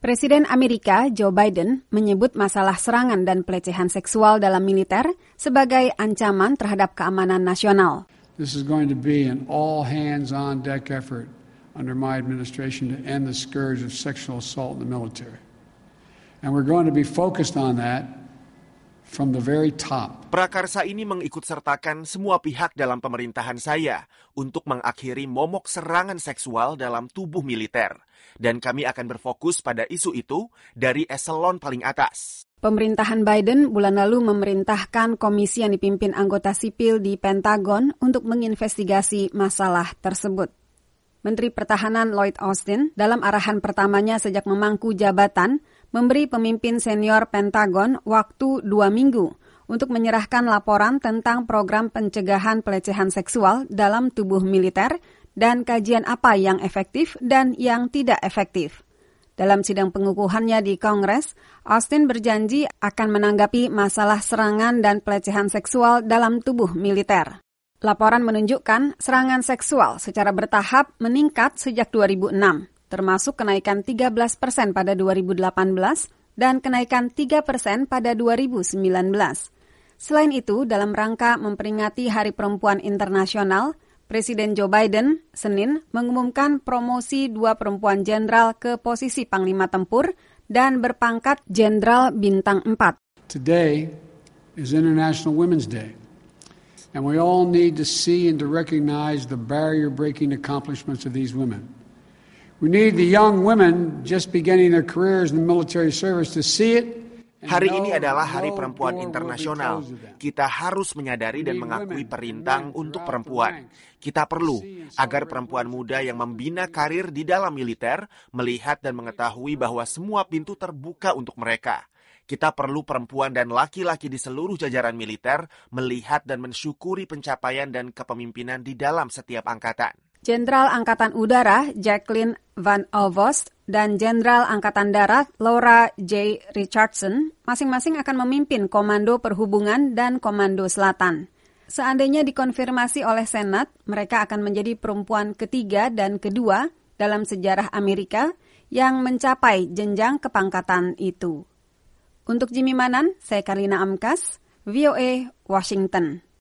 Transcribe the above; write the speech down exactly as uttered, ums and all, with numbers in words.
Presiden Amerika Joe Biden menyebut masalah serangan dan pelecehan seksual dalam militer sebagai ancaman terhadap keamanan nasional. This is going to be an all-hands-on-deck effort under my administration to end the scourge of sexual assault in the military. And we're going to be focused on that from the very top. Prakarsa ini mengikutsertakan semua pihak dalam pemerintahan saya untuk mengakhiri momok serangan seksual dalam tubuh militer. Dan kami akan berfokus pada isu itu dari eselon paling atas. Pemerintahan Biden bulan lalu memerintahkan komisi yang dipimpin anggota sipil di Pentagon untuk menginvestigasi masalah tersebut. Menteri Pertahanan Lloyd Austin dalam arahan pertamanya sejak memangku jabatan memberi pemimpin senior Pentagon waktu dua minggu untuk menyerahkan laporan tentang program pencegahan pelecehan seksual dalam tubuh militer dan kajian apa yang efektif dan yang tidak efektif. Dalam sidang pengukuhannya di Kongres, Austin berjanji akan menanggapi masalah serangan dan pelecehan seksual dalam tubuh militer. Laporan menunjukkan serangan seksual secara bertahap meningkat sejak dua ribu enam, termasuk kenaikan tiga belas persen pada dua ribu delapan belas dan kenaikan tiga persen pada dua ribu sembilan belas. Selain itu, dalam rangka memperingati Hari Perempuan Internasional, Presiden Joe Biden Senin mengumumkan promosi dua perempuan jenderal ke posisi Panglima Tempur dan berpangkat Jenderal Bintang empat. Today is International Women's Day, and we all need to see and to recognize the barrier-breaking accomplishments of these women. We need the young women just beginning their careers in the military service to see it. Hari ini adalah Hari Perempuan Internasional. Kita harus menyadari dan mengakui perintang untuk perempuan. Kita perlu agar perempuan muda yang membina karir di dalam militer melihat dan mengetahui bahwa semua pintu terbuka untuk mereka. Kita perlu perempuan dan laki-laki di seluruh jajaran militer melihat dan mensyukuri pencapaian dan kepemimpinan di dalam setiap angkatan. Jenderal Angkatan Udara Jacqueline Van Alvost dan Jenderal Angkatan Darat Laura J. Richardson masing-masing akan memimpin Komando Perhubungan dan Komando Selatan. Seandainya dikonfirmasi oleh Senat, mereka akan menjadi perempuan ketiga dan kedua dalam sejarah Amerika yang mencapai jenjang kepangkatan itu. Untuk Jimmy Manan, saya Karina Amkas, V O A, Washington.